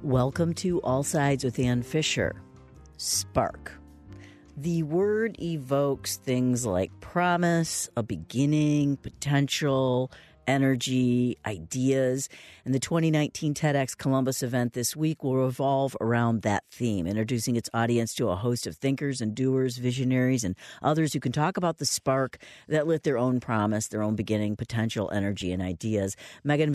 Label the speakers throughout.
Speaker 1: Welcome to All Sides with Ann Fisher. Spark. The word evokes things like promise, a beginning, potential, energy, ideas. And the 2019 TEDx Columbus event this week will revolve around that theme, introducing its audience to a host of thinkers and doers, visionaries, and others who can talk about the spark that lit their own promise, their own beginning, potential, energy, and ideas. Megan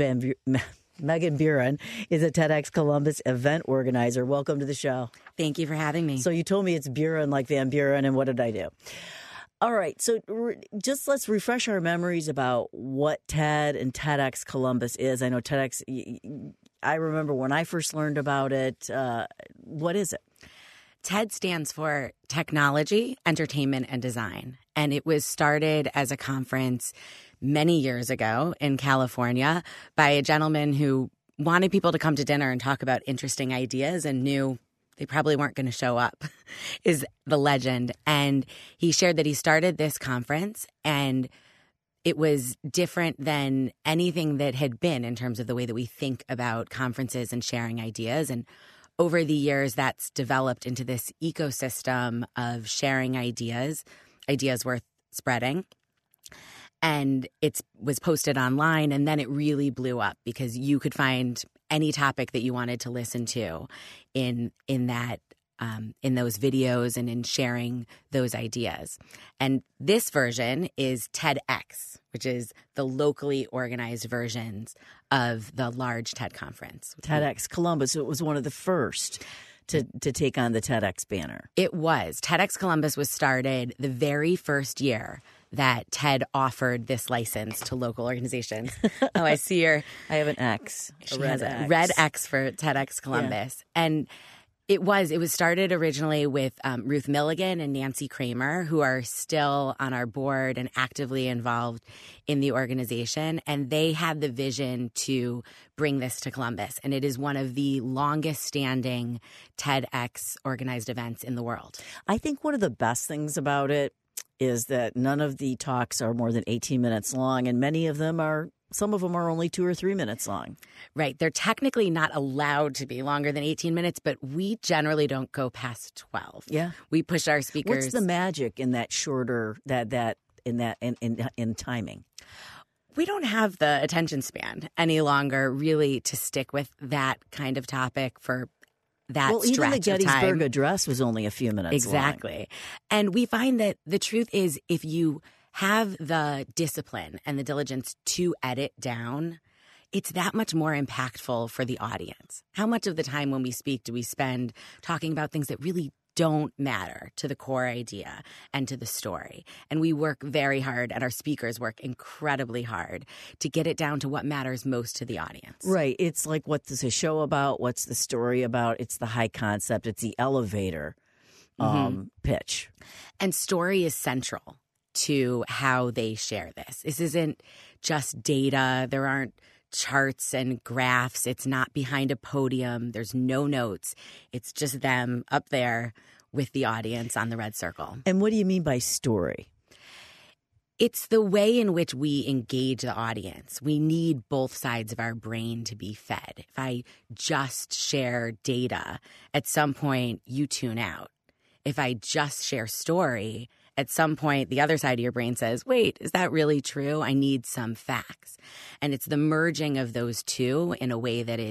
Speaker 1: Buren is a TEDx Columbus event organizer. Welcome to the show.
Speaker 2: Thank you for having me.
Speaker 1: So you told me it's Buren like Van Buren, and what did I do? All right, so just let's refresh our memories about what TED and TEDx Columbus is. I know TEDx, I remember when I first learned about it. What is it?
Speaker 2: TED stands for Technology, Entertainment, and Design. And it was started as a conference many years ago in California by a gentleman who wanted people to come to dinner and talk about interesting ideas and knew they probably weren't going to show up, is the legend. And he shared that he started this conference and it was different than anything that had been in terms of the way that we think about conferences and sharing ideas. And over the years, that's developed into this ecosystem of sharing ideas worth spreading. And it was posted online, and then it really blew up because you could find any topic that you wanted to listen to in those videos and in sharing those ideas. And this version is TEDx, which is the locally organized versions of the large TED conference.
Speaker 1: TEDx Columbus. It was one of the first to take on the TEDx banner.
Speaker 2: It was. TEDx Columbus was started the very first year that TED offered this license to local organizations. Oh, I see I
Speaker 1: have an X.
Speaker 2: She has a red X for TEDx Columbus. Yeah. And it was started originally with Ruth Milligan and Nancy Kramer, who are still on our board and actively involved in the organization. And they had the vision to bring this to Columbus. And it is one of the longest standing TEDx organized events in the world.
Speaker 1: I think one of the best things about it is that none of the talks are more than 18 minutes long, and some of them are only 2 or 3 minutes long.
Speaker 2: Right. They're technically not allowed to be longer than 18 minutes, but we generally don't go past 12.
Speaker 1: Yeah.
Speaker 2: We push our speakers.
Speaker 1: What's the magic in that shorter, in timing?
Speaker 2: We don't have the attention span any longer really to stick with that kind of topic for that stretch of time.
Speaker 1: Even the Gettysburg Address was only a few minutes
Speaker 2: Exactly.
Speaker 1: long.
Speaker 2: And we find that the truth is if you have the discipline and the diligence to edit down, it's that much more impactful for the audience. How much of the time when we speak do we spend talking about things that really don't matter to the core idea and to the story? And we work very hard, and our speakers work incredibly hard to get it down to what matters most to the audience.
Speaker 1: Right. It's like, what is the show about? What's the story about? It's the high concept. It's the elevator pitch.
Speaker 2: And story is central to how they share this. This isn't just data. There aren't charts and graphs. It's not behind a podium. There's no notes. It's just them up there with the audience on the red circle.
Speaker 1: And what do you mean by story?
Speaker 2: It's the way in which we engage the audience. We need both sides of our brain to be fed. If I just share data, at some point you tune out. If I just share story, at some point, the other side of your brain says, wait, is that really true? I need some facts. And it's the merging of those two in a way that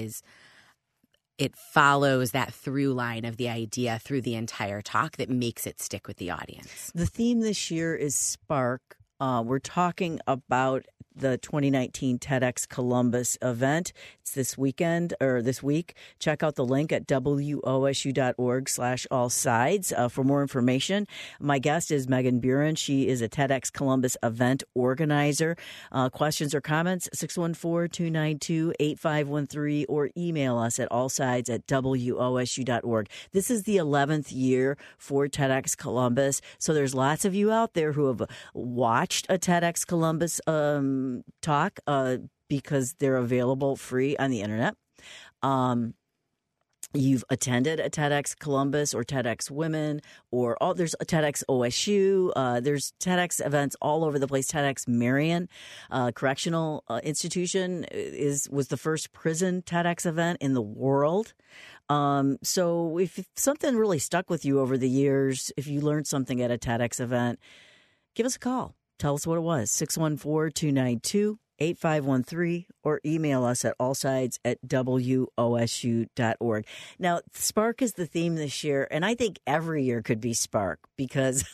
Speaker 2: it follows that through line of the idea through the entire talk that makes it stick with the audience.
Speaker 1: The theme this year is Spark. We're talking about the 2019 TEDx Columbus event. It's this week. Check out the link at wosu.org/allsides for more information. My guest is Megan Buren. She is a TEDx Columbus event organizer. Questions or comments, 614-292-8513, or email us at allsides@wosu.org. This is the 11th year for TEDx Columbus. So there's lots of you out there who have watched a TEDx Columbus talk because they're available free on the internet. you've attended a TEDx Columbus or TEDx Women, or there's a TEDx OSU. There's TEDx events all over the place. TEDx Marion Correctional Institution was the first prison TEDx event in the world. So if something really stuck with you over the years, if you learned something at a TEDx event, give us a call. Tell us what it was. 614-292-8513, or email us at allsides@wosu.org. Now, Spark is the theme this year, and I think every year could be Spark, because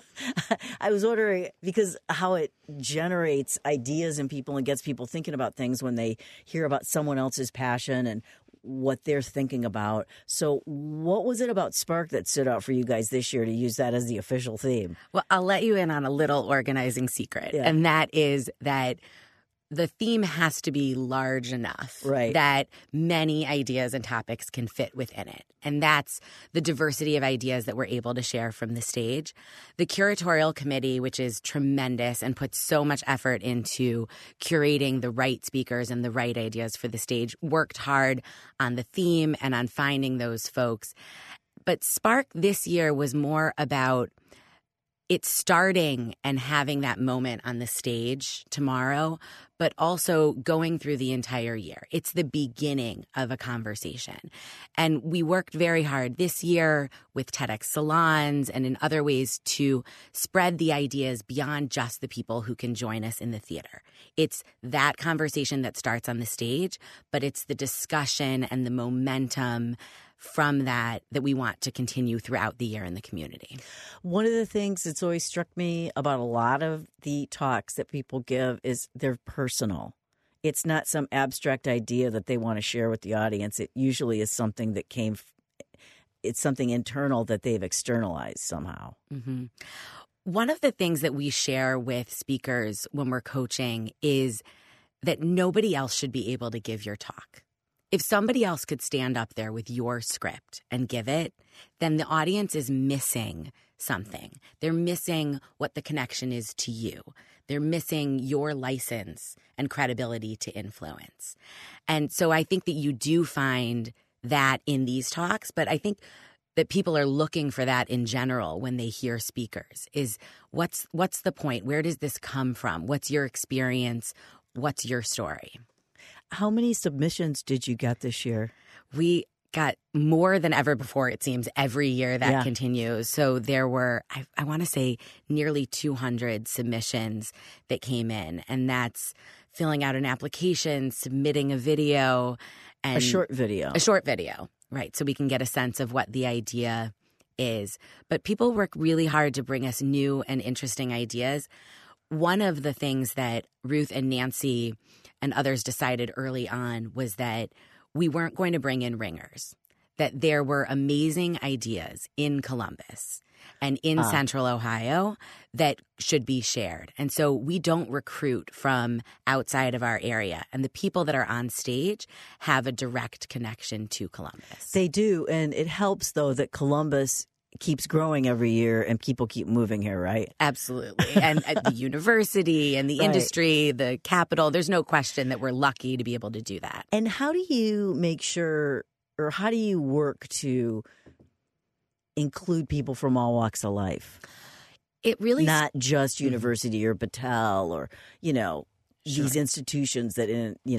Speaker 1: I was wondering, because how it generates ideas in people and gets people thinking about things when they hear about someone else's passion and what they're thinking about. So what was it about Spark that stood out for you guys this year to use that as the official theme?
Speaker 2: Well, I'll let you in on a little organizing secret, and that is that the theme has to be large enough that many ideas and topics can fit within it. And that's the diversity of ideas that we're able to share from the stage. The curatorial committee, which is tremendous and puts so much effort into curating the right speakers and the right ideas for the stage, worked hard on the theme and on finding those folks. But Spark this year was more about it starting and having that moment on the stage tomorrow, but also going through the entire year. It's the beginning of a conversation. And we worked very hard this year with TEDx salons and in other ways to spread the ideas beyond just the people who can join us in the theater. It's that conversation that starts on the stage, but it's the discussion and the momentum from that we want to continue throughout the year in the community.
Speaker 1: One of the things that's always struck me about a lot of the talks that people give is they're personal. It's not some abstract idea that they want to share with the audience. It usually is something that it's something internal that they've externalized somehow.
Speaker 2: Mm-hmm. One of the things that we share with speakers when we're coaching is that nobody else should be able to give your talk. If somebody else could stand up there with your script and give it, then the audience is missing something. They're missing what the connection is to you. They're missing your license and credibility to influence. And so I think that you do find that in these talks, but I think that people are looking for that in general when they hear speakers is what's the point? Where does this come from? What's your experience? What's your story?
Speaker 1: How many submissions did you get this year?
Speaker 2: We got more than ever before, it seems, every year that continues. So there were, I want to say, nearly 200 submissions that came in. And that's filling out an application, submitting a video. And
Speaker 1: a short video.
Speaker 2: A short video, right. So we can get a sense of what the idea is. But people work really hard to bring us new and interesting ideas. One of the things that Ruth and Nancy and others decided early on was that we weren't going to bring in ringers, that there were amazing ideas in Columbus and in Central Ohio that should be shared. And so we don't recruit from outside of our area. And the people that are on stage have a direct connection to Columbus.
Speaker 1: They do. And it helps, though, that Columbus keeps growing every year and people keep moving here, right?
Speaker 2: Absolutely. And at the university and the industry, the capital, there's no question that we're lucky to be able to do that.
Speaker 1: And how do you make sure, or how do you work to include people from all walks of life?
Speaker 2: It really
Speaker 1: not just university or Battelle or, these institutions that,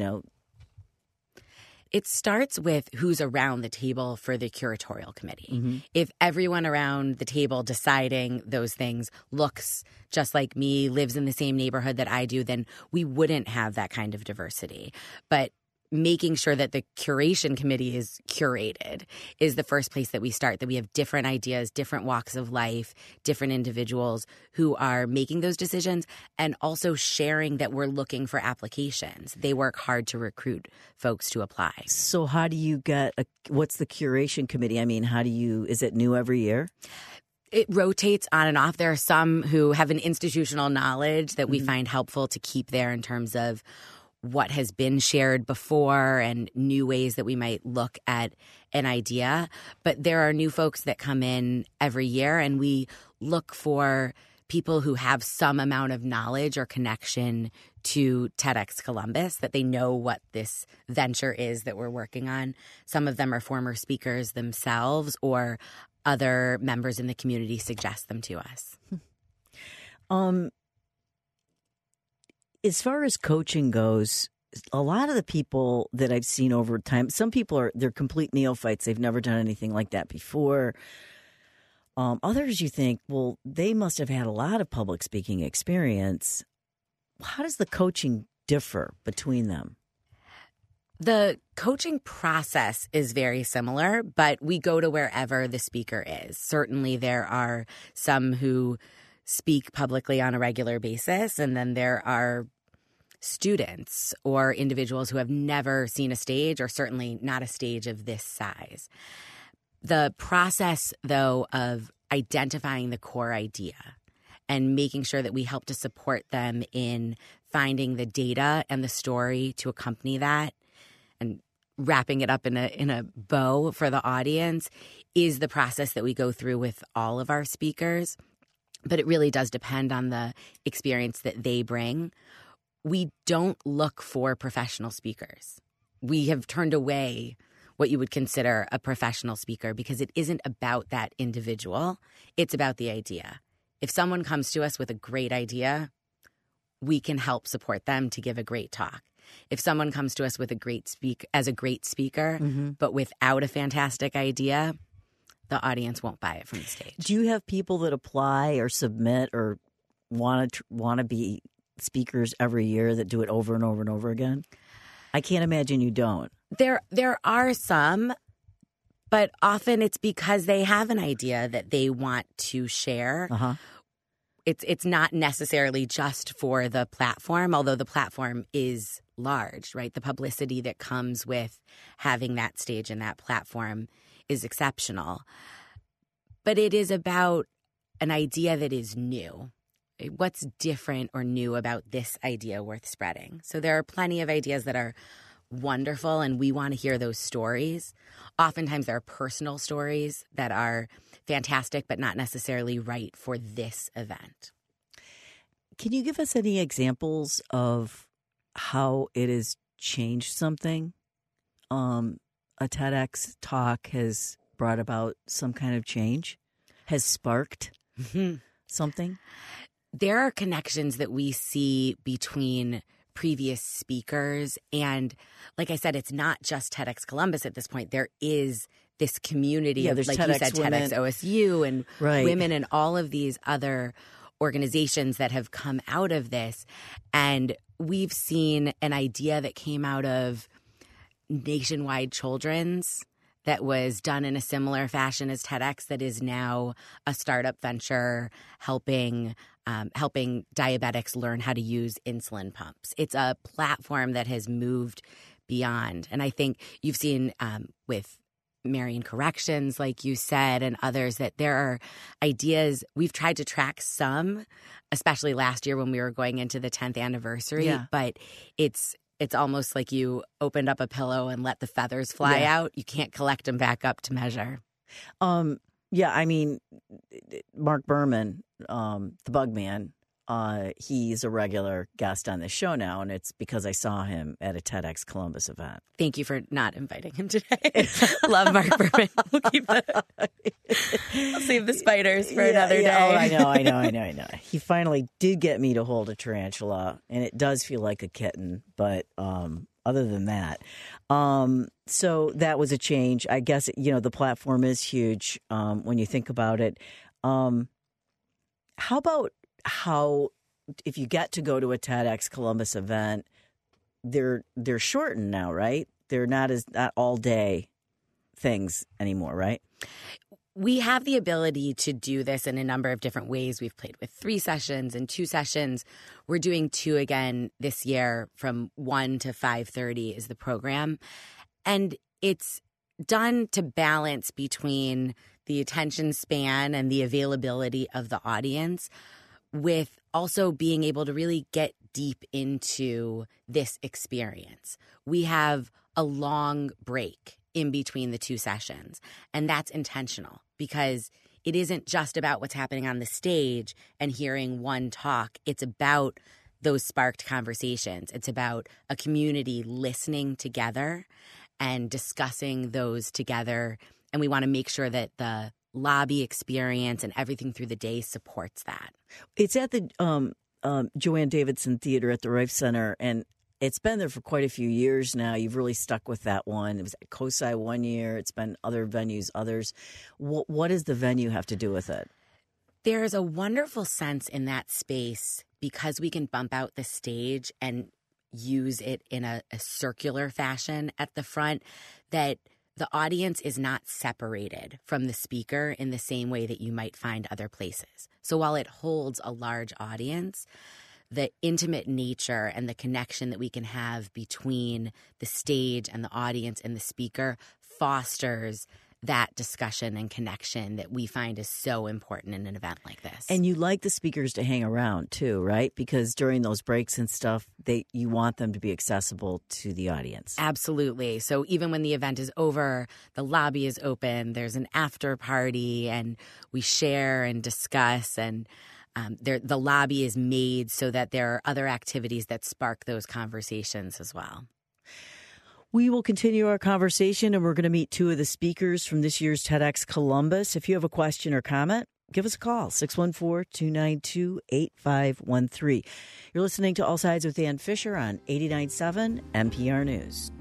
Speaker 2: It starts with who's around the table for the curatorial committee.
Speaker 1: Mm-hmm.
Speaker 2: If everyone around the table deciding those things looks just like me, lives in the same neighborhood that I do, then we wouldn't have that kind of diversity. But making sure that the curation committee is curated is the first place that we start, that we have different ideas, different walks of life, different individuals who are making those decisions, and also sharing that we're looking for applications. They work hard to recruit folks to apply.
Speaker 1: So how do you what's the curation committee? I mean, is it new every year?
Speaker 2: It rotates on and off. There are some who have an institutional knowledge that we find helpful to keep there in terms of what has been shared before and new ways that we might look at an idea. But there are new folks that come in every year, and we look for people who have some amount of knowledge or connection to TEDx Columbus, that they know what this venture is that we're working on. Some of them are former speakers themselves, or other members in the community suggest them to us.
Speaker 1: As far as coaching goes, a lot of the people that I've seen over time, some people they're complete neophytes. They've never done anything like that before. Others, you think, well, they must have had a lot of public speaking experience. How does the coaching differ between them?
Speaker 2: The coaching process is very similar, but we go to wherever the speaker is. Certainly there are some who speak publicly on a regular basis, and then there are students or individuals who have never seen a stage, or certainly not a stage of this size. The process, though, of identifying the core idea and making sure that we help to support them in finding the data and the story to accompany that and wrapping it up in a bow for the audience is the process that we go through with all of our speakers. But it really does depend on the experience that they bring. We don't look for professional speakers. We have turned away what you would consider a professional speaker because it isn't about that individual. It's about the idea. If someone comes to us with a great idea, we can help support them to give a great talk. If someone comes to us with a great speaker, but without a fantastic idea, the audience won't buy it from the stage.
Speaker 1: Do you have people that apply or submit or want to be speakers every year that do it over and over and over again? I can't imagine you don't.
Speaker 2: There are some, but often it's because they have an idea that they want to share. It's not necessarily just for the platform, although the platform is large, right? The publicity that comes with having that stage and that platform is exceptional. But it is about an idea that is new. What's different or new about this idea worth spreading? So there are plenty of ideas that are wonderful, and we want to hear those stories. Oftentimes there are personal stories that are fantastic, but not necessarily right for this event.
Speaker 1: Can you give us any examples of how it has changed something? A TEDx talk has brought about some kind of change, has sparked something?
Speaker 2: There are connections that we see between previous speakers. And like I said, it's not just TEDx Columbus at this point. There is this community of, like you said, TEDx OSU and women and all of these other organizations that have come out of this. And we've seen an idea that came out of Nationwide Children's that was done in a similar fashion as TEDx, that is now a startup venture helping diabetics learn how to use insulin pumps. It's a platform that has moved beyond. And I think you've seen with Marian Corrections, like you said, and others, that there are ideas. We've tried to track some, especially last year when we were going into the 10th anniversary, but it's almost like you opened up a pillow and let the feathers fly out. You can't collect them back up to measure.
Speaker 1: I mean, Mark Berman, the Bugman, he's a regular guest on this show now, and it's because I saw him at a TEDx Columbus event.
Speaker 2: Thank you for not inviting him today. Love Mark Berman. We'll keep that. I'll save the spiders for another day.
Speaker 1: Oh, I know. He finally did get me to hold a tarantula, and it does feel like a kitten, but other than that. So that was a change. I guess, the platform is huge when you think about it. How about if you get to go to a TEDx Columbus event, they're shortened now, right? They're not all day things anymore, right?
Speaker 2: We have the ability to do this in a number of different ways. We've played with 3 sessions and 2 sessions. We're doing 2 again this year from 1 to 5:30 is the program. And it's done to balance between the attention span and the availability of the audience, with also being able to really get deep into this experience. We have a long break in between the 2 sessions, and that's intentional because it isn't just about what's happening on the stage and hearing one talk. It's about those sparked conversations. It's about a community listening together and discussing those together. And we want to make sure that the lobby experience and everything through the day supports that.
Speaker 1: It's at the Joanne Davidson Theater at the Rife Center, and it's been there for quite a few years now. You've really stuck with that one. It was at COSI one year. It's been other venues, others. What does the venue have to do with it?
Speaker 2: There's a wonderful sense in that space because we can bump out the stage and use it in a circular fashion at the front, that the audience is not separated from the speaker in the same way that you might find other places. So while it holds a large audience, the intimate nature and the connection that we can have between the stage and the audience and the speaker fosters that discussion and connection that we find is so important in an event like this.
Speaker 1: And you like the speakers to hang around too, right? Because during those breaks and stuff, you want them to be accessible to the audience.
Speaker 2: Absolutely. So even when the event is over, the lobby is open, there's an after party, and we share and discuss, and the lobby is made so that there are other activities that spark those conversations as well.
Speaker 1: We will continue our conversation, and we're going to meet two of the speakers from this year's TEDx Columbus. If you have a question or comment, give us a call, 614-292-8513. You're listening to All Sides with Ann Fisher on 89.7 NPR News.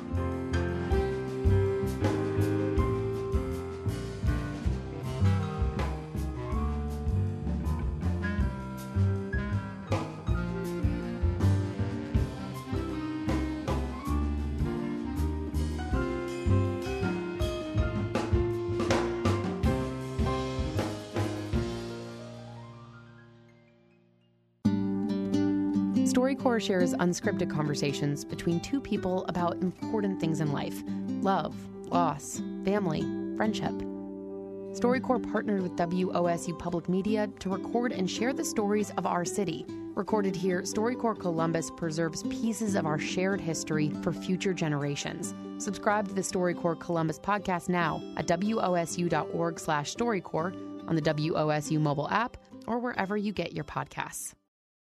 Speaker 3: StoryCorps shares unscripted conversations between two people about important things in life: love, loss, family, friendship. StoryCorps partnered with WOSU Public Media to record and share the stories of our city. Recorded here, StoryCorps Columbus preserves pieces of our shared history for future generations. Subscribe to the StoryCorps Columbus podcast now at wosu.org/StoryCorps, on the WOSU mobile app, or wherever you get your podcasts.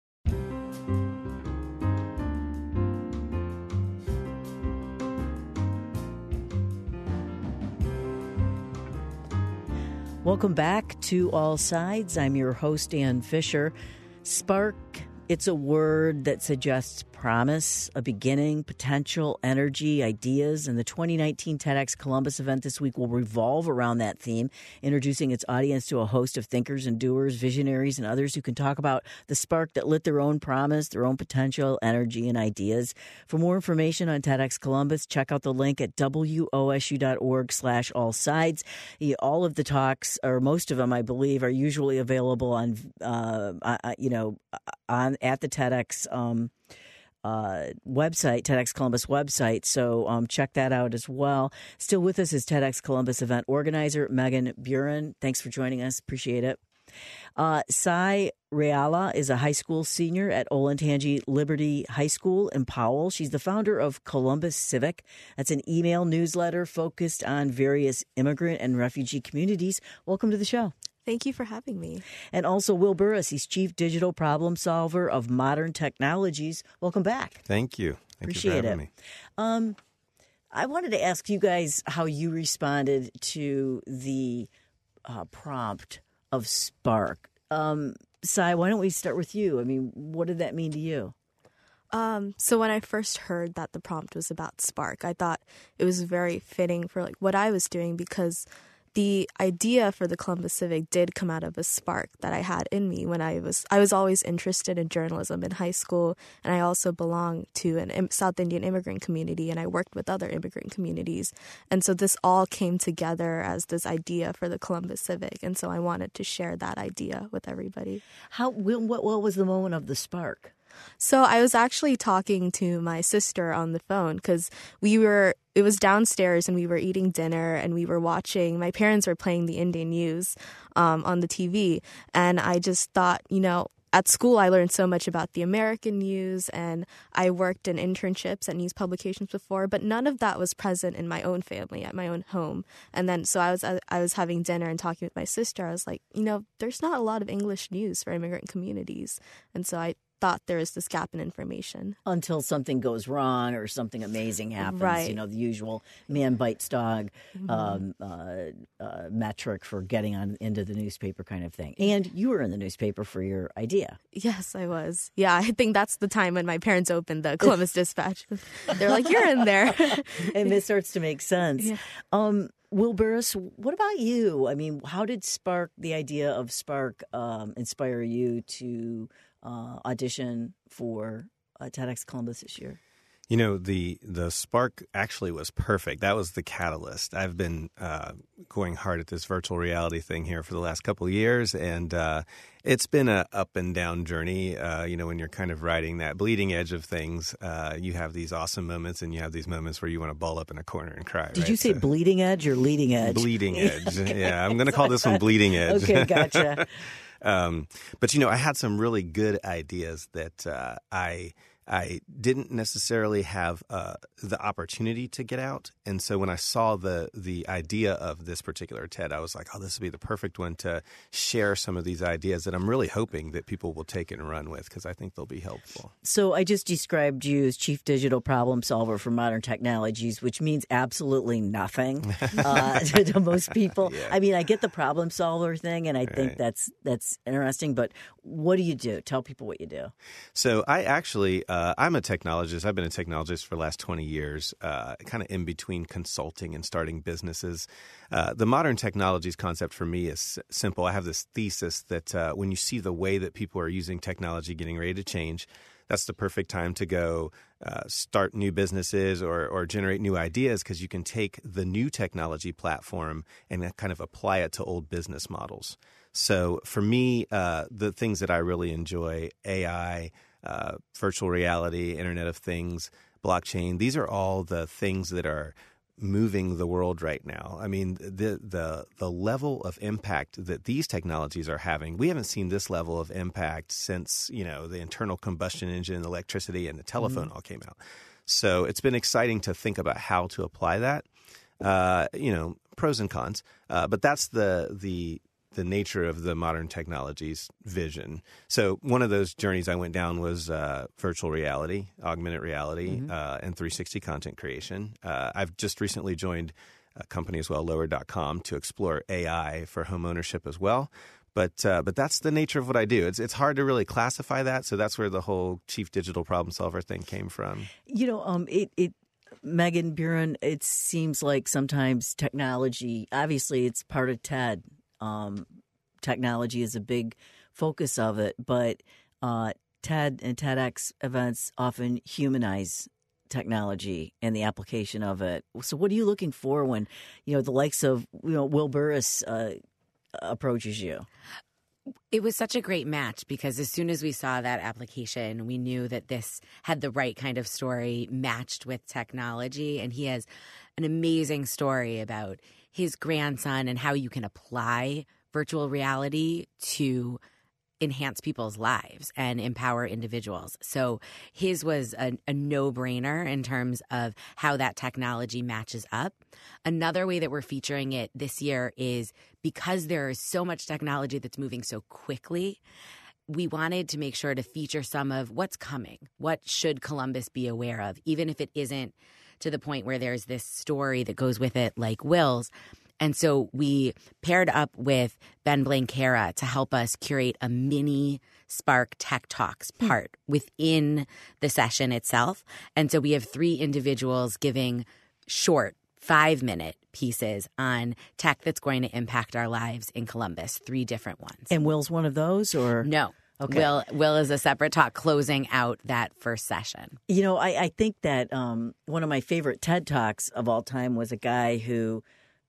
Speaker 1: Welcome back to All Sides. I'm your host, Ann Fisher. Spark, it's a word that suggests promise, a beginning, potential, energy, ideas, and the 2019 TEDx Columbus event this week will revolve around that theme, introducing its audience to a host of thinkers and doers, visionaries, and others who can talk about the spark that lit their own promise, their own potential, energy, and ideas. For more information on TEDx Columbus, check out the link at wosu.org/allsides. All of the talks, or most of them, I believe, are usually available on, at the TEDx website, TEDx Columbus website. So check that out as well. Still with us is TEDx Columbus event organizer Megan Buren. Thanks for joining us. Appreciate it. Sai Reala is a high school senior at Olentangy Liberty High School in Powell. She's the founder of Columbus Civic. That's an email newsletter focused on various immigrant and refugee communities. Welcome to the show.
Speaker 4: Thank you for having me.
Speaker 1: And also Will Burris, he's Chief Digital Problem Solver of Modern Technologies. Welcome back.
Speaker 5: Thank you.
Speaker 1: Appreciate
Speaker 5: you for having
Speaker 1: me. I wanted to ask you guys how you responded to the prompt of Spark. Sai, why don't we start with you? I mean, what did that mean to you?
Speaker 4: So when I first heard that the prompt was about Spark, I thought it was very fitting for what I was doing, because the idea for the Columbus Civic did come out of a spark that I had in me when I was always interested in journalism in high school, and I also belonged to a South Indian immigrant community, and I worked with other immigrant communities. And so this all came together as this idea for the Columbus Civic, and so I wanted to share that idea with everybody.
Speaker 1: What was the moment of the spark?
Speaker 4: So I was actually talking to my sister on the phone because it was downstairs and we were eating dinner and we were watching, my parents were playing the Indian news on the TV. And I just thought, at school, I learned so much about the American news, and I worked in internships at news publications before, but none of that was present in my own family, at my own home. And then so I was having dinner and talking with my sister. I was like, there's not a lot of English news for immigrant communities. And so I thought there was this gap in information.
Speaker 1: Until something goes wrong or something amazing happens.
Speaker 4: Right.
Speaker 1: The usual man bites dog metric for getting on into the newspaper kind of thing. And you were in the newspaper for your idea.
Speaker 4: Yes, I was. Yeah, I think that's the time when my parents opened the Columbus Dispatch. They're like, you're in there.
Speaker 1: And it starts to make sense.
Speaker 4: Yeah.
Speaker 1: Will Burris, what about you? I mean, how did the idea of Spark inspire you to audition for TEDx Columbus this year?
Speaker 5: The Spark actually was perfect. That was the catalyst. I've been going hard at this virtual reality thing here for the last couple of years, and it's been a up and down journey. When you're kind of riding that bleeding edge of things, you have these awesome moments, and you have these moments where you want to ball up in a corner and cry.
Speaker 1: Did you say bleeding edge or leading edge?
Speaker 5: Bleeding edge. Yeah, I'm going to call this one bleeding edge.
Speaker 1: Okay, gotcha.
Speaker 5: But I had some really good ideas that I didn't necessarily have the opportunity to get out. And so when I saw the idea of this particular TED, I was like, oh, this would be the perfect one to share some of these ideas that I'm really hoping that people will take and run with, because I think they'll be helpful.
Speaker 1: So I just described you as chief digital problem solver for modern technologies, which means absolutely nothing to most people.
Speaker 5: Yeah.
Speaker 1: I mean, I get the problem solver thing, and I think that's interesting. But what do you do? Tell people what you do.
Speaker 5: So I actually I'm a technologist. I've been a technologist for the last 20 years, kind of in between consulting and starting businesses. The modern technologies concept for me is simple. I have this thesis that when you see the way that people are using technology getting ready to change, that's the perfect time to go start new businesses or generate new ideas, because you can take the new technology platform and kind of apply it to old business models. So for me, the things that I really enjoy, AI, virtual reality, Internet of Things, blockchain, these are all the things that are moving the world right now. I mean, the level of impact that these technologies are having, we haven't seen this level of impact since, the internal combustion engine, electricity, and the telephone all came out. So it's been exciting to think about how to apply that, pros and cons. But that's the nature of the modern technologies vision. So one of those journeys I went down was virtual reality, augmented reality, and 360 content creation. I've just recently joined a company as well, Lower.com, to explore AI for home ownership as well. But that's the nature of what I do. It's hard to really classify that. So that's where the whole chief digital problem solver thing came from.
Speaker 1: Megan Buren, it seems like sometimes technology, obviously it's part of TED. Technology is a big focus of it, but TED and TEDx events often humanize technology and the application of it. So what are you looking for when, the likes of, Will Burris approaches you?
Speaker 2: It was such a great match, because as soon as we saw that application, we knew that this had the right kind of story matched with technology. And he has an amazing story about his grandson and how you can apply virtual reality to enhance people's lives and empower individuals. So his was a no-brainer in terms of how that technology matches up. Another way that we're featuring it this year is because there is so much technology that's moving so quickly, we wanted to make sure to feature some of what's coming. What should Columbus be aware of, even if it isn't to the point where there's this story that goes with it like Will's. And so we paired up with Ben Blanquera to help us curate a mini Spark Tech Talks part within the session itself. And so we have 3 individuals giving short 5-minute pieces on tech that's going to impact our lives in Columbus, 3 different ones.
Speaker 1: And Will's one of those, or?
Speaker 2: No. Okay. Will is a separate talk closing out that first session.
Speaker 1: I think that one of my favorite TED Talks of all time was a guy who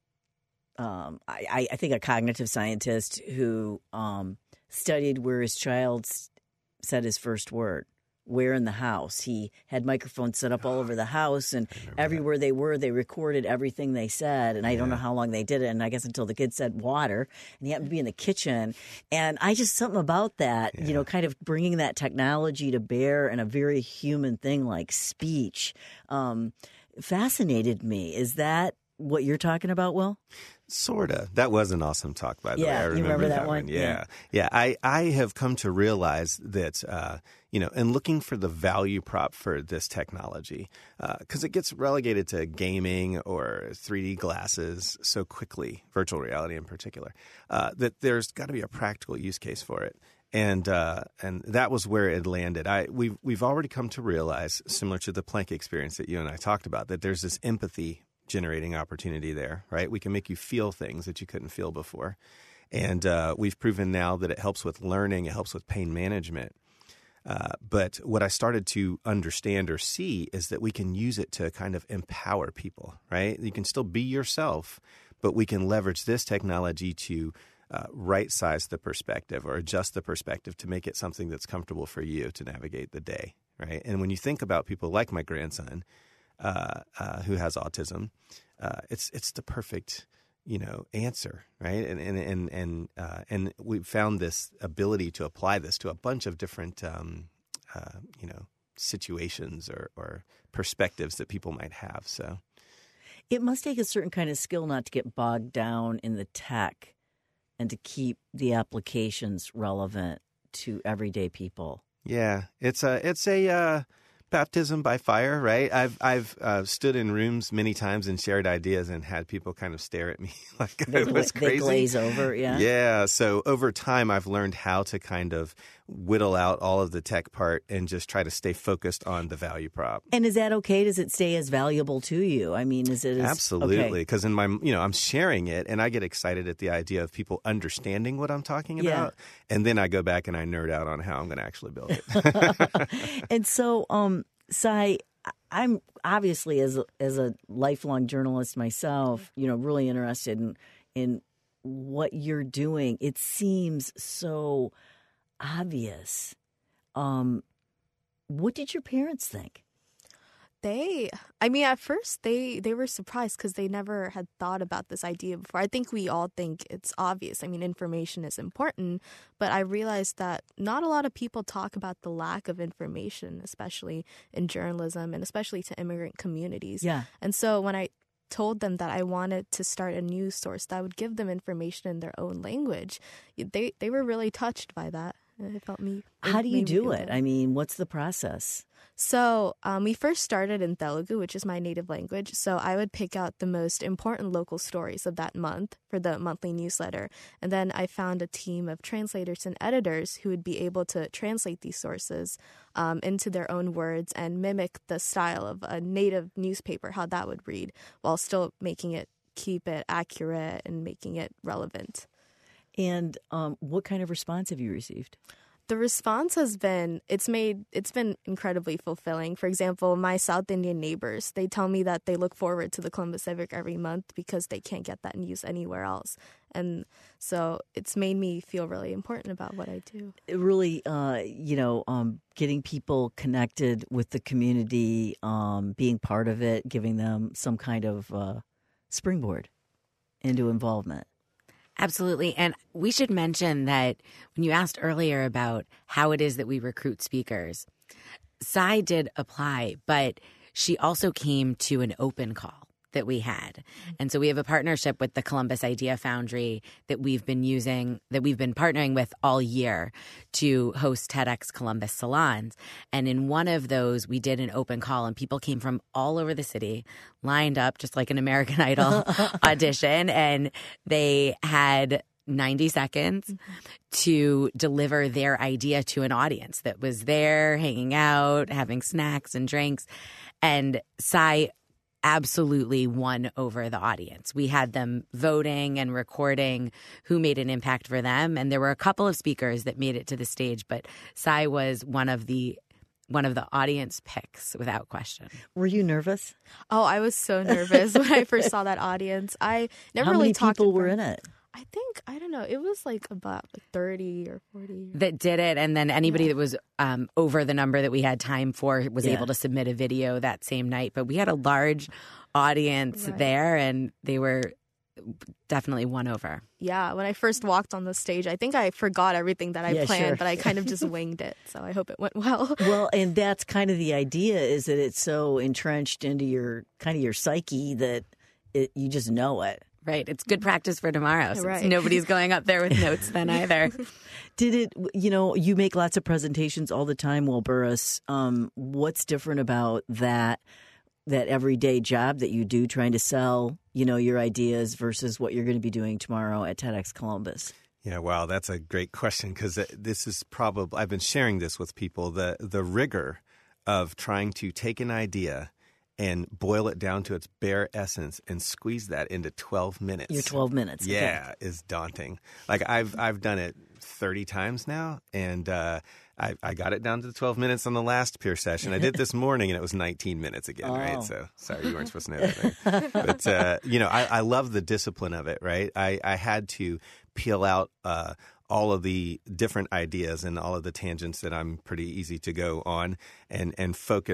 Speaker 1: I think a cognitive scientist who studied where his child said his first word, where in the house. He had microphones set up all over the house, and everywhere they were, they recorded everything they said. And I don't know how long they did it, and I guess until the kid said water, and he happened to be in the kitchen. And I just, something about that, kind of bringing that technology to bear in a very human thing like speech, fascinated me. Is that what you're talking about, Will?
Speaker 5: Sorta. That was an awesome talk, by the way. I
Speaker 1: remember that one?
Speaker 5: Yeah. I have come to realize that, in looking for the value prop for this technology, because it gets relegated to gaming or 3D glasses so quickly, virtual reality in particular, that there's got to be a practical use case for it. And that was where it landed. We've already come to realize, similar to the Planck experience that you and I talked about, that there's this empathy generating opportunity there, right? We can make you feel things that you couldn't feel before. And we've proven now that it helps with learning, it helps with pain management. But what I started to understand or see is that we can use it to kind of empower people, right? You can still be yourself, but we can leverage this technology to right-size the perspective or adjust the perspective to make it something that's comfortable for you to navigate the day, right? And when you think about people like my grandson, who has autism, it's the perfect, answer, right? And we found this ability to apply this to a bunch of different, situations or perspectives that people might have. So
Speaker 1: it must take a certain kind of skill not to get bogged down in the tech and to keep the applications relevant to everyday people.
Speaker 5: Yeah, it's a baptism by fire, right? I've stood in rooms many times and shared ideas and had people kind of stare at me like it was crazy.
Speaker 1: They glaze over, yeah.
Speaker 5: Yeah. So over time, I've learned how to kind of whittle out all of the tech part and just try to stay focused on the value prop.
Speaker 1: And is that okay? Does it stay as valuable to you? I mean, is it
Speaker 5: absolutely? Because in my, I'm sharing it, and I get excited at the idea of people understanding what I'm talking about, and then I go back and I nerd out on how I'm going to actually build it.
Speaker 1: And so, Cy, I'm obviously as a lifelong journalist myself, really interested in what you're doing. It seems so obvious. What did your parents think?
Speaker 4: At first they were surprised because they never had thought about this idea before. I think we all think it's obvious. Information is important, but I realized that not a lot of people talk about the lack of information, especially in journalism and especially to immigrant communities.
Speaker 1: Yeah.
Speaker 4: And so when I told them that I wanted to start a news source that would give them information in their own language, they were really touched by that. It felt me.
Speaker 1: How do you do it? What's the process?
Speaker 4: So we first started in Telugu, which is my native language. So I would pick out the most important local stories of that month for the monthly newsletter. And then I found a team of translators and editors who would be able to translate these sources into their own words and mimic the style of a native newspaper, how that would read, while still keep it accurate and making it relevant.
Speaker 1: And what kind of response have you received?
Speaker 4: The response has been, it's been incredibly fulfilling. For example, my South Indian neighbors, they tell me that they look forward to the Columbus Civic every month because they can't get that news anywhere else. And so it's made me feel really important about what I do.
Speaker 1: It really, getting people connected with the community, being part of it, giving them some kind of springboard into involvement.
Speaker 2: Absolutely. And we should mention that when you asked earlier about how it is that we recruit speakers, Cy did apply, but she also came to an open call that we had. And so we have a partnership with the Columbus Idea Foundry that we've been partnering with all year to host TEDx Columbus salons. And in one of those, we did an open call, and people came from all over the city, lined up just like an American Idol audition, and they had 90 seconds to deliver their idea to an audience that was there, hanging out, having snacks and drinks. And Cy absolutely won over the audience. We had them voting and recording who made an impact for them. And there were a couple of speakers that made it to the stage, but Cy was one of the audience picks without question.
Speaker 1: Were you nervous?
Speaker 4: Oh, I was so nervous when I first saw that audience. I never
Speaker 1: How
Speaker 4: really
Speaker 1: many
Speaker 4: talked
Speaker 1: people were in it?
Speaker 4: I think, I don't know, it was like about 30 or 40.
Speaker 2: That did it. And then anybody that was over the number that we had time for was
Speaker 1: Yeah.
Speaker 2: able to submit a video that same night. But we had a large audience there, and they were definitely won over.
Speaker 4: Yeah, when I first walked on the stage, I think I forgot everything that I planned,
Speaker 1: sure.
Speaker 4: but I kind of just winged it. So I hope it went well.
Speaker 1: Well, and that's kind of the idea, is that it's so entrenched into your kind of your psyche that you just know it.
Speaker 2: Right. It's good practice for tomorrow. Since
Speaker 4: Right.
Speaker 2: nobody's going up there with notes then either.
Speaker 1: Did it, you make lots of presentations all the time, Will Burris. What's different about that everyday job that you do trying to sell, your ideas versus what you're going to be doing tomorrow at TEDx Columbus?
Speaker 5: Yeah, wow, that's a great question, because this is probably, I've been sharing this with people, the rigor of trying to take an idea and boil it down to its bare essence and squeeze that into 12 minutes.
Speaker 1: Your 12 minutes. Okay.
Speaker 5: Yeah, is daunting. Like I've done it 30 times now, and I got it down to 12 minutes on the last peer session. I did this morning, and it was 19 minutes again, right? So sorry, you weren't supposed to know that. But I love the discipline of it, right? I had to peel out all of the different ideas and all of the tangents that I'm pretty easy to go on, and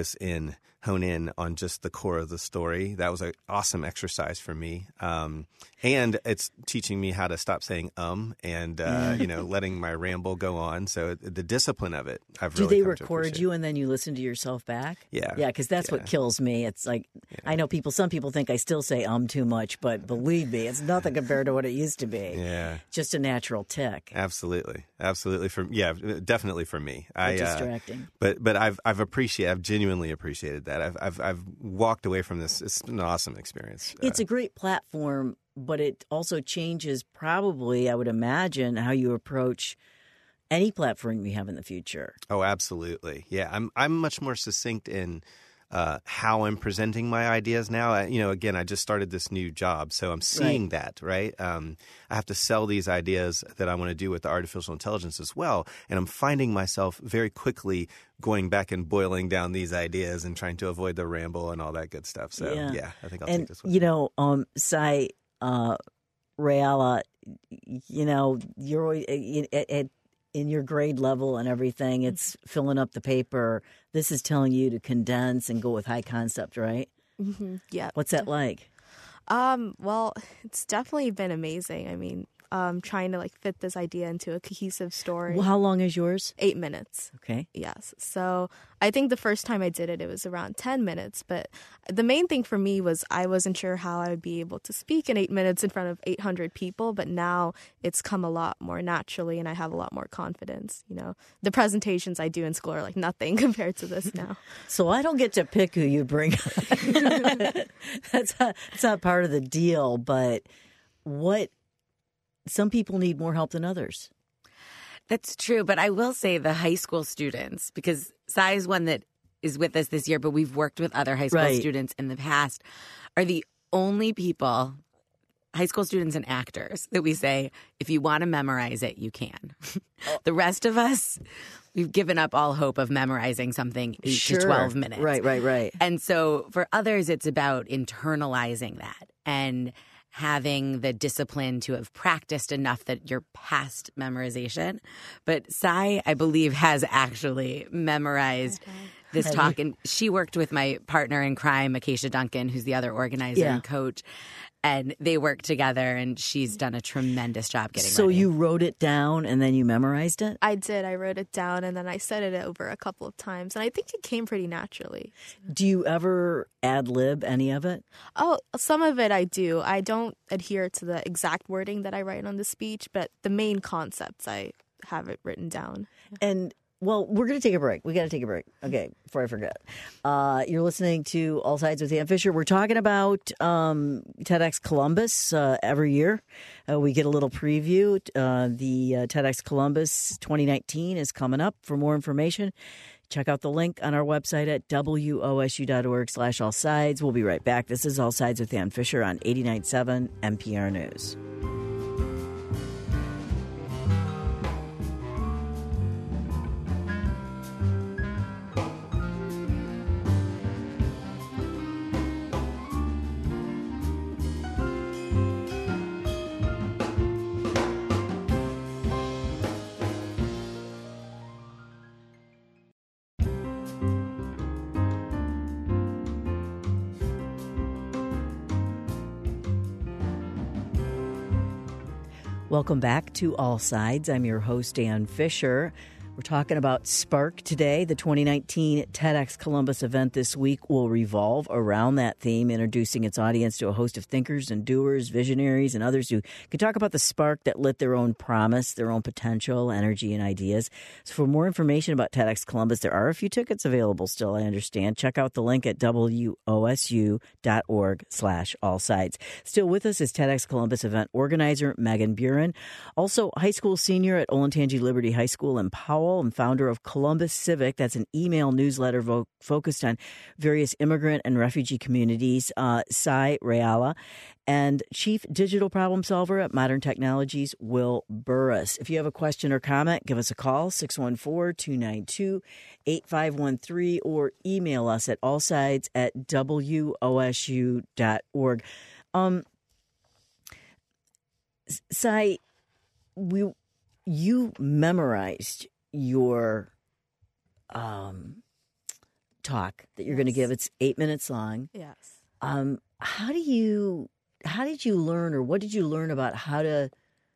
Speaker 5: hone in on just the core of the story. That was an awesome exercise for me. And it's teaching me how to stop saying and letting my ramble go on. So the discipline of it, I've really
Speaker 1: Do they
Speaker 5: come to
Speaker 1: record
Speaker 5: appreciate.
Speaker 1: you and then you listen to yourself back?
Speaker 5: Yeah.
Speaker 1: Yeah, because that's what kills me. It's like, I know some people think I still say too much, but believe me, it's nothing compared to what it used to be.
Speaker 5: Yeah.
Speaker 1: Just a natural tick.
Speaker 5: Absolutely. Definitely for me.
Speaker 1: Distracting.
Speaker 5: But I've genuinely appreciated that. I've walked away from this. It's been an awesome experience.
Speaker 1: It's a great platform, but it also changes probably, I would imagine, how you approach any platform you have in the future.
Speaker 5: Oh, absolutely. Yeah, I'm much more succinct in how I'm presenting my ideas now. Again, I just started this new job, so I'm seeing that, right? I have to sell these ideas that I want to do with the artificial intelligence as well, and I'm finding myself very quickly going back and boiling down these ideas and trying to avoid the ramble and all that good stuff. So, yeah I think I'll take this one.
Speaker 1: Sai Rayala, you're always, in your grade level and everything, it's filling up the paper. This is telling you to condense and go with high concept, right?
Speaker 4: Mm-hmm. Yeah.
Speaker 1: What's that like?
Speaker 4: Well, it's definitely been amazing. I mean, trying to fit this idea into a cohesive story.
Speaker 1: Well, how long is yours?
Speaker 4: 8 minutes.
Speaker 1: Okay.
Speaker 4: Yes. So I think the first time I did it, it was around 10 minutes. But the main thing for me was I wasn't sure how I would be able to speak in 8 minutes in front of 800 people. But now it's come a lot more naturally, and I have a lot more confidence. The presentations I do in school are like nothing compared to this now.
Speaker 1: So I don't get to pick who you bring. That's not part of the deal. But some people need more help than others.
Speaker 2: That's true. But I will say the high school students, because Sai is one that is with us this year, but we've worked with other high school students in the past, are the only people, high school students and actors, that we say, if you want to memorize it, you can. The rest of us, we've given up all hope of memorizing something 8 to 12 minutes.
Speaker 1: Right.
Speaker 2: And so for others, it's about internalizing that and having the discipline to have practiced enough that you're past memorization. But Sai, I believe, has actually memorized this talk. And she worked with my partner in crime, Acacia Duncan, who's the other organizer and coach. And they work together, and she's done a tremendous job getting ready.
Speaker 1: So you wrote it down and then you memorized it?
Speaker 4: I did. I wrote it down, and then I said it over a couple of times. And I think it came pretty naturally.
Speaker 1: Do you ever ad-lib any of it?
Speaker 4: Oh, some of it I do. I don't adhere to the exact wording that I write on the speech, but the main concepts, I have it written down.
Speaker 1: And well, we're going to take a break. We got to take a break. Okay, before I forget. You're listening to All Sides with Ann Fisher. We're talking about TEDx Columbus every year. We get a little preview. The TEDx Columbus 2019 is coming up. For more information, check out the link on our website at wosu.org/allsides. We'll be right back. This is All Sides with Ann Fisher on 89.7 NPR News. Welcome back to All Sides. I'm your host, Ann Fisher. We're talking about Spark today. The 2019 TEDx Columbus event this week will revolve around that theme, introducing its audience to a host of thinkers and doers, visionaries, and others who can talk about the spark that lit their own promise, their own potential, energy, and ideas. So for more information about TEDx Columbus, there are a few tickets available still, I understand. Check out the link at wosu.org/allsides. Still with us is TEDx Columbus event organizer Megan Buren, also high school senior at Olentangy Liberty High School in Powell, and founder of Columbus Civic. That's an email newsletter focused on various immigrant and refugee communities. Sai Reala, and chief digital problem solver at Modern Technologies, Will Burris. If you have a question or comment, give us a call, 614-292-8513, or email us at allsides@wosu.org. Sai, you memorized your talk that you're going to give. It's 8 minutes long.
Speaker 4: Yes.
Speaker 1: How did you learn, or what did you learn about how to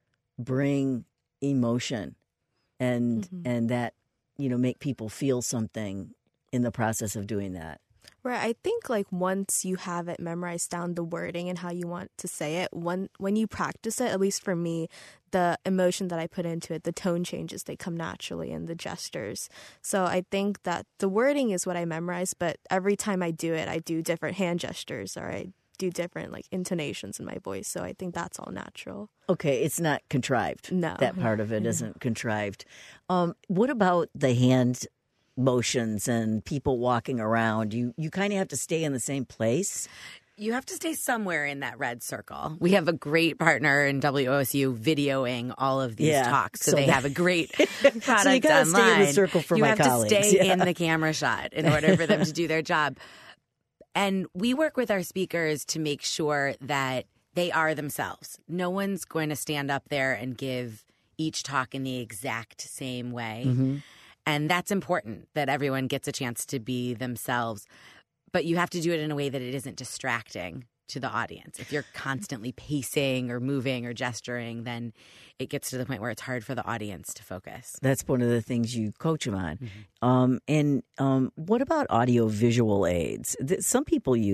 Speaker 1: bring emotion and that, make people feel something in the process of doing that?
Speaker 4: Right. I think once you have it memorized down, the wording and how you want to say it, when you practice it, at least for me, the emotion that I put into it, the tone changes, they come naturally, and the gestures. So I think that the wording is what I memorize, but every time I do it, I do different hand gestures, or I do different intonations in my voice. So I think that's all natural.
Speaker 1: Okay, it's not contrived.
Speaker 4: No.
Speaker 1: That part of it isn't contrived. What about the hand motions and people walking around? You kind of have to stay in the same place.
Speaker 2: You have to stay somewhere in that red circle. We have a great partner in WOSU videoing all of these talks, so they have a great product
Speaker 1: so you gotta
Speaker 2: online.
Speaker 1: Stay in the circle for my colleagues.
Speaker 2: You have to stay in the camera shot in order for them to do their job. And we work with our speakers to make sure that they are themselves. No one's going to stand up there and give each talk in the exact same way. Mm-hmm. And that's important, that everyone gets a chance to be themselves. But you have to do it in a way that it isn't distracting to the audience. If you're constantly pacing or moving or gesturing, then it gets to the point where it's hard for the audience to focus.
Speaker 1: That's one of the things you coach them on. Mm-hmm. What about audio-visual aids? Some people They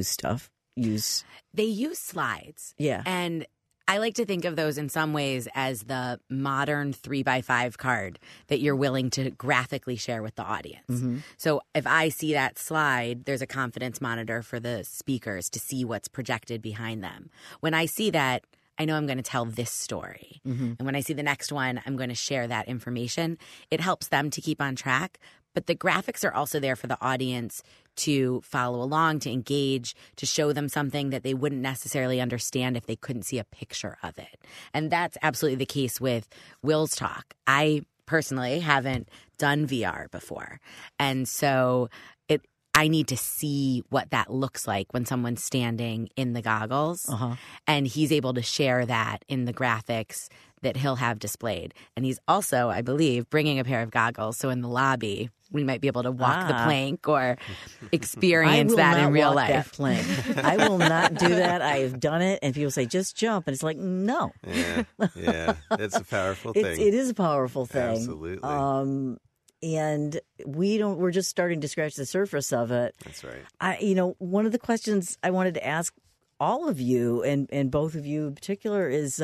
Speaker 1: use
Speaker 2: slides.
Speaker 1: Yeah.
Speaker 2: And I like to think of those in some ways as the modern 3x5 card that you're willing to graphically share with the audience. Mm-hmm. So if I see that slide, there's a confidence monitor for the speakers to see what's projected behind them. When I see that, I know I'm going to tell this story. Mm-hmm. And when I see the next one, I'm going to share that information. It helps them to keep on track. But the graphics are also there for the audience to follow along, to engage, to show them something that they wouldn't necessarily understand if they couldn't see a picture of it. And that's absolutely the case with Will's talk. I personally haven't done VR before. And so I need to see what that looks like when someone's standing in the goggles. Uh-huh. And he's able to share that in the graphics that he'll have displayed. And he's also, I believe, bringing a pair of goggles. So in the lobby, we might be able to walk the plank or experience that in real life.
Speaker 1: That plank. I will not do that. I've done it, and people say, just jump. And it's like, no.
Speaker 5: Yeah. It's a powerful thing.
Speaker 1: It is a powerful thing.
Speaker 5: Absolutely.
Speaker 1: And we're just starting to scratch the surface of it.
Speaker 5: That's right.
Speaker 1: One of the questions I wanted to ask all of you, and both of you in particular, is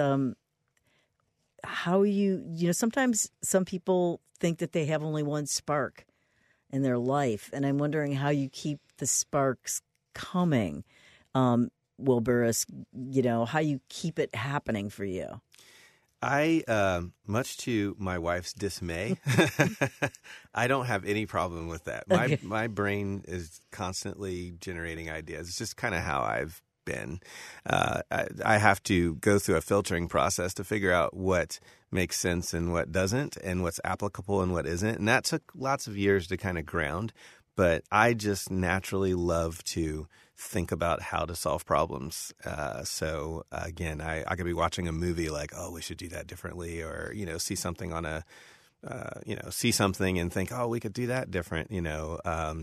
Speaker 1: how sometimes some people think that they have only one spark in their life. And I'm wondering how you keep the sparks coming. Will Burris, how you keep it happening for you.
Speaker 5: I, much to my wife's dismay, I don't have any problem with that. My brain is constantly generating ideas. It's just kind of how I've been. I have to go through a filtering process to figure out what makes sense and what doesn't, and what's applicable and what isn't. And that took lots of years to kind of ground. But I just naturally love to think about how to solve problems. So again, I could be watching a movie like, oh, we should do that differently, or see something on see something and think, oh, we could do that different.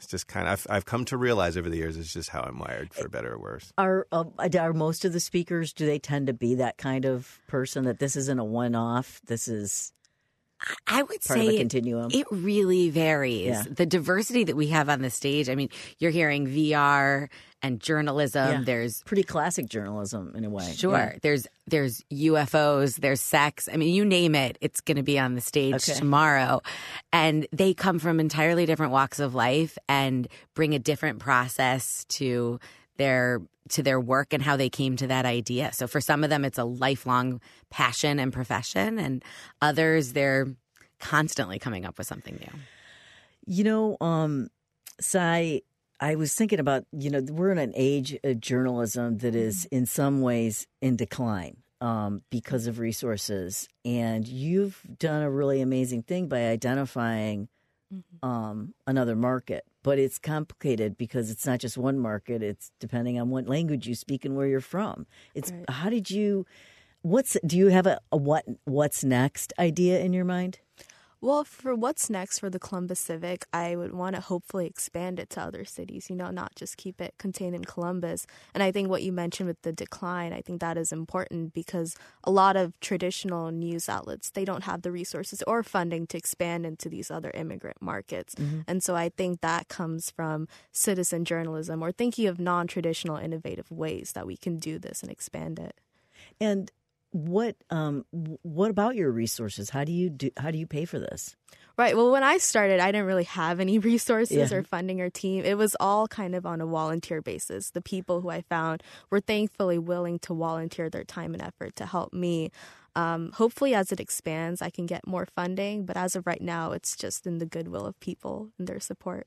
Speaker 5: It's just kind of I've come to realize over the years it's just how I'm wired, for better or worse.
Speaker 1: Are most of the speakers, do they tend to be that kind of person that this isn't a one-off? This is
Speaker 2: I would
Speaker 1: part
Speaker 2: say
Speaker 1: of a continuum.
Speaker 2: It really varies.
Speaker 1: Yeah.
Speaker 2: The diversity that we have on the stage. I mean, you're hearing VR and journalism.
Speaker 1: Yeah.
Speaker 2: There's
Speaker 1: pretty classic journalism in a way.
Speaker 2: Sure.
Speaker 1: Yeah.
Speaker 2: There's UFOs, there's sex. I mean, you name it, it's going to be on the stage tomorrow. And they come from entirely different walks of life and bring a different process to their work and how they came to that idea. So for some of them, it's a lifelong passion and profession, and others, they're constantly coming up with something new.
Speaker 1: You know, Cy, I was thinking about, we're in an age of journalism that is in some ways in decline because of resources. And you've done a really amazing thing by identifying another market. But it's complicated because it's not just one market. It's depending on what language you speak and where you're from. It's right. How did you? Do you have a what's next idea in your mind?
Speaker 4: Well, for what's next for the Columbus Civic, I would want to hopefully expand it to other cities, not just keep it contained in Columbus. And I think what you mentioned with the decline, I think that is important because a lot of traditional news outlets, they don't have the resources or funding to expand into these other immigrant markets. Mm-hmm. And so I think that comes from citizen journalism or thinking of non-traditional innovative ways that we can do this and expand it.
Speaker 1: And what about your resources? How do you pay for this?
Speaker 4: Right. Well, when I started, I didn't really have any resources or funding or team. It was all kind of on a volunteer basis. The people who I found were thankfully willing to volunteer their time and effort to help me. Hopefully, as it expands, I can get more funding. But as of right now, it's just in the goodwill of people and their support.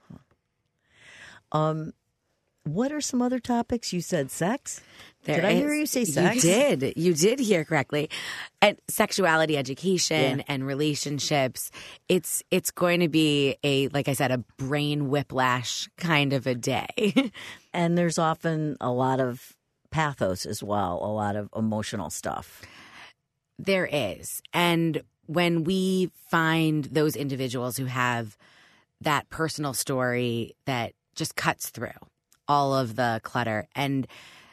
Speaker 1: What are some other topics? You said sex. Did I hear you say sex?
Speaker 2: You did hear correctly. And sexuality education and relationships. It's going to be like I said, a brain whiplash kind of a day.
Speaker 1: And there's often a lot of pathos as well, a lot of emotional stuff.
Speaker 2: There is. And when we find those individuals who have that personal story that just cuts through all of the clutter and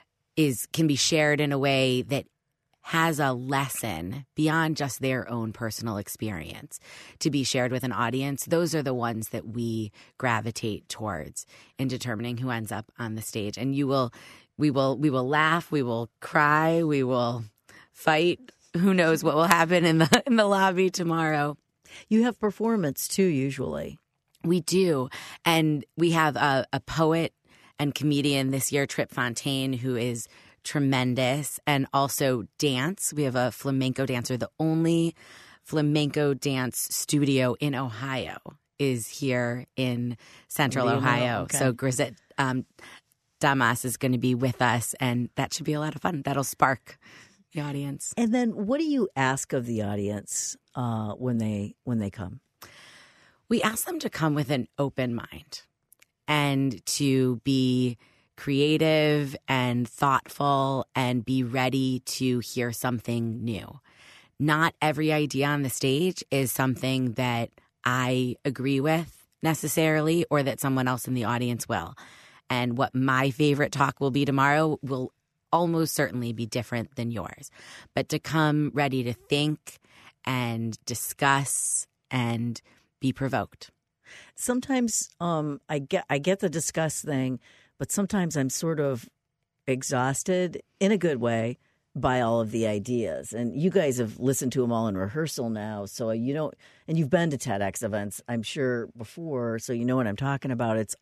Speaker 2: can be shared in a way that has a lesson beyond just their own personal experience to be shared with an audience, those are the ones that we gravitate towards in determining who ends up on the stage. And we will laugh, we will cry, we will fight. Who knows what will happen in the lobby tomorrow.
Speaker 1: You have performance too, usually.
Speaker 2: We do. And we have a poet and comedian this year, Trip Fontaine, who is tremendous, and also dance. We have a flamenco dancer. The only flamenco dance studio in Ohio is here in Central Ohio. Okay. So Grisette Damas is going to be with us, and that should be a lot of fun. That'll spark the audience.
Speaker 1: And then what do you ask of the audience when they come?
Speaker 2: We ask them to come with an open mind and to be creative and thoughtful and be ready to hear something new. Not every idea on the stage is something that I agree with necessarily or that someone else in the audience will. And what my favorite talk will be tomorrow will almost certainly be different than yours. But to come ready to think and discuss and be provoked.
Speaker 1: Sometimes I get the discuss thing, but sometimes I'm sort of exhausted in a good way by all of the ideas. And you guys have listened to them all in rehearsal now, so and you've been to TEDx events, I'm sure, before, so you know what I'm talking about. It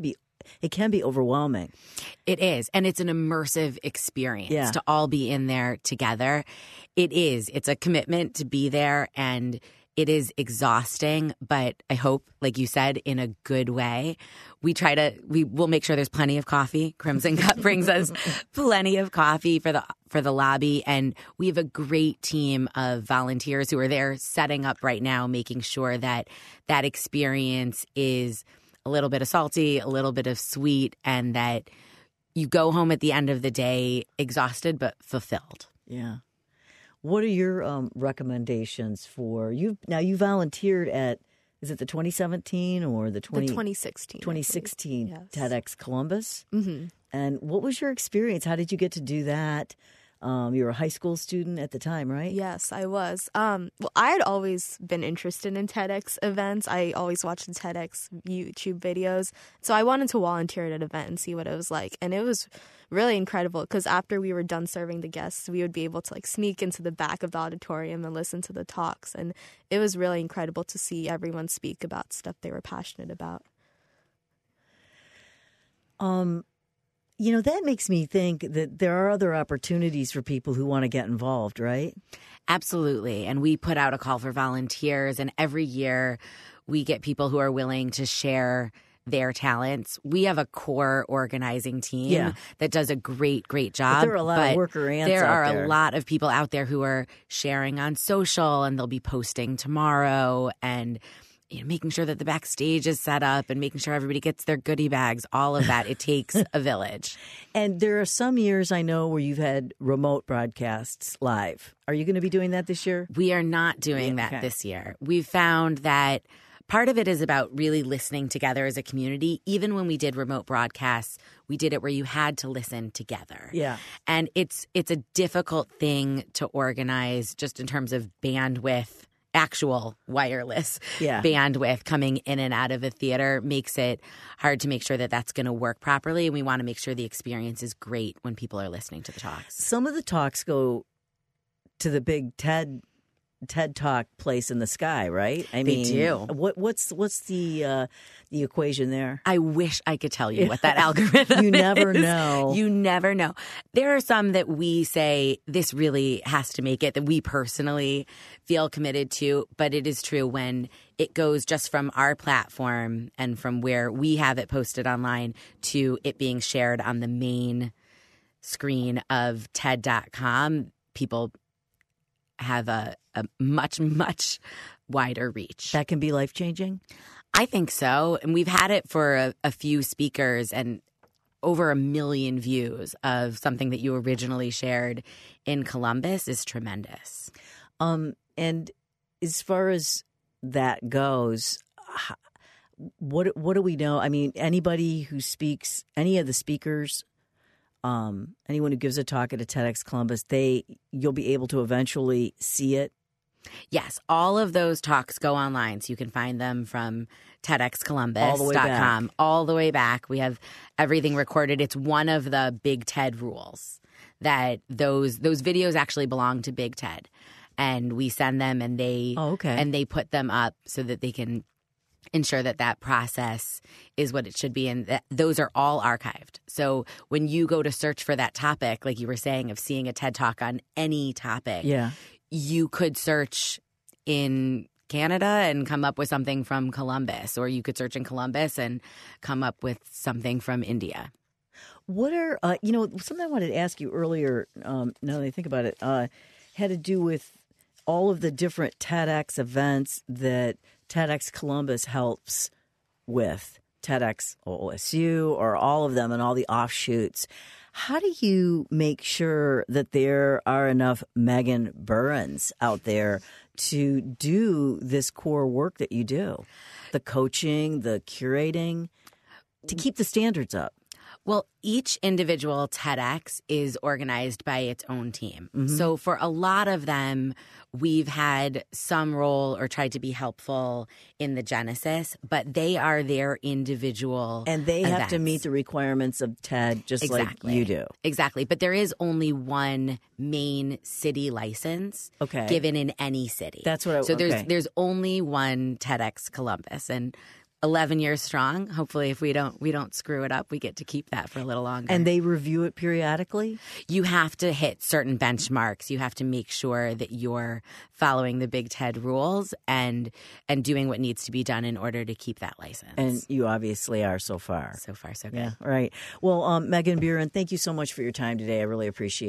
Speaker 1: can be overwhelming.
Speaker 2: It is. And it's an immersive experience to all be in there together. It is. It's a commitment to be there, and it is exhausting, but I hope, like you said, in a good way. We will make sure there's plenty of coffee. Crimson Cup brings us plenty of coffee for the lobby. And we have a great team of volunteers who are there setting up right now, making sure that experience is a little bit of salty, a little bit of sweet, and that you go home at the end of the day exhausted but fulfilled.
Speaker 1: Yeah. What are your recommendations for you? Now, you volunteered at Is it the 2017 or the
Speaker 4: 2016?
Speaker 1: 2016
Speaker 4: yes.
Speaker 1: TEDx Columbus?
Speaker 4: Mm-hmm.
Speaker 1: And what was your experience? How did you get to do that? You were a high school student at the time, right?
Speaker 4: Yes, I was. Well, I had always been interested in TEDx events. I always watched the TEDx YouTube videos. So I wanted to volunteer at an event and see what it was like. And it was really incredible because after we were done serving the guests, we would be able to sneak into the back of the auditorium and listen to the talks. And it was really incredible to see everyone speak about stuff they were passionate about.
Speaker 1: That makes me think that there are other opportunities for people who want to get involved, right?
Speaker 2: Absolutely. And we put out a call for volunteers, and every year we get people who are willing to share their talents. We have a core organizing team that does a great job.
Speaker 1: But there are a lot of worker ants
Speaker 2: there
Speaker 1: out
Speaker 2: are
Speaker 1: there.
Speaker 2: a lot of people out there who are sharing on social, and they'll be posting tomorrow, and making sure that the backstage is set up and making sure everybody gets their goodie bags, all of that. It takes a village.
Speaker 1: And there are some years I know where you've had remote broadcasts live. Are you going to be doing that this year?
Speaker 2: We are not doing that this year. We've found that part of it is about really listening together as a community. Even when we did remote broadcasts, we did it where you had to listen together.
Speaker 1: Yeah.
Speaker 2: And it's a difficult thing to organize just in terms of bandwidth. Actual wireless bandwidth coming in and out of a theater makes it hard to make sure that that's going to work properly. And we want to make sure the experience is great when people are listening to the talks.
Speaker 1: Some of the talks go to the big TED Talk place in the sky, right? I mean,
Speaker 2: they do.
Speaker 1: What's the equation there?
Speaker 2: I wish I could tell you what that algorithm
Speaker 1: You never
Speaker 2: is.
Speaker 1: know.
Speaker 2: You never know. There are some that we say this really has to make it, that we personally feel committed to. But it is true when it goes just from our platform and from where we have it posted online to it being shared on the main screen of TED.com, people have a much wider reach.
Speaker 1: That can be life-changing?
Speaker 2: I think so. And we've had it for a few speakers and over 1 million views of something that you originally shared in Columbus is tremendous.
Speaker 1: And as far as that goes, what do we know? I mean, anybody who speaks, any of the speakers, anyone who gives a talk at a TEDx Columbus, you'll be able to eventually see it.
Speaker 2: Yes, all of those talks go online, so you can find them from TEDxColumbus.com all the way back. We have everything recorded. It's one of the Big TED rules that those videos actually belong to Big TED, and we send them, and they and they put them up so that they can ensure that that process is what it should be, and that those are all archived. So when you go to search for that topic, like you were saying, of seeing a TED Talk on any topic, you could search in Canada and come up with something from Columbus, or you could search in Columbus and come up with something from India.
Speaker 1: What are, something I wanted to ask you earlier, now that I think about it, had to do with all of the different TEDx events that TEDx Columbus helps with, TEDx OSU or all of them and all the offshoots. How do you make sure that there are enough Megan Burns out there to do this core work that you do? The coaching, the curating, to keep the standards up?
Speaker 2: Well, each individual TEDx is organized by its own team. Mm-hmm. So for a lot of them, we've had some role or tried to be helpful in the genesis, but they are their individual
Speaker 1: and they
Speaker 2: events.
Speaker 1: Have to meet the requirements of TED just like you do.
Speaker 2: Exactly. But there is only one main city license given in any city.
Speaker 1: That's what
Speaker 2: there's only one TEDx Columbus, and 11 years strong. Hopefully, if we don't screw it up, we get to keep that for a little longer.
Speaker 1: And they review it periodically?
Speaker 2: You have to hit certain benchmarks. You have to make sure that you're following the Big TED rules and doing what needs to be done in order to keep that license.
Speaker 1: And you obviously are so far.
Speaker 2: So far, so good.
Speaker 1: Yeah, right. Well, Megan Buren, thank you so much for your time today. I really appreciate it.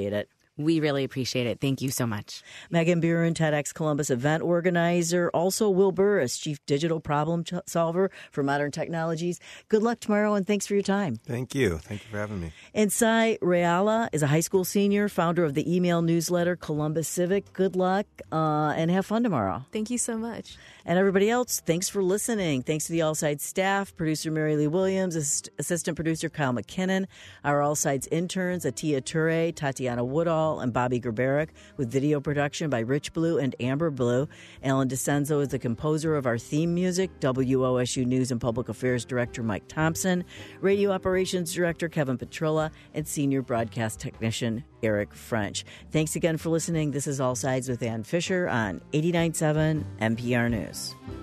Speaker 2: We really appreciate it. Thank you so much.
Speaker 1: Megan Buren, TEDx Columbus event organizer. Also, Will Burris, Chief Digital Problem Solver for Modern Technologies. Good luck tomorrow, and thanks for your time.
Speaker 5: Thank you. Thank you for having me.
Speaker 1: And Sai Reala is a high school senior, founder of the email newsletter Columbus Civic. Good luck and have fun tomorrow.
Speaker 4: Thank you so much.
Speaker 1: And everybody else, thanks for listening. Thanks to the All Sides staff, producer Mary Lee Williams, assistant producer Kyle McKinnon, our All Sides interns, Atia Ture, Tatiana Woodall, and Bobby Gerberick, with video production by Rich Blue and Amber Blue. Alan DeCenzo is the composer of our theme music, WOSU News and Public Affairs Director Mike Thompson, Radio Operations Director Kevin Petrilla, and Senior Broadcast Technician Eric French. Thanks again for listening. This is All Sides with Ann Fisher on 89.7 NPR News.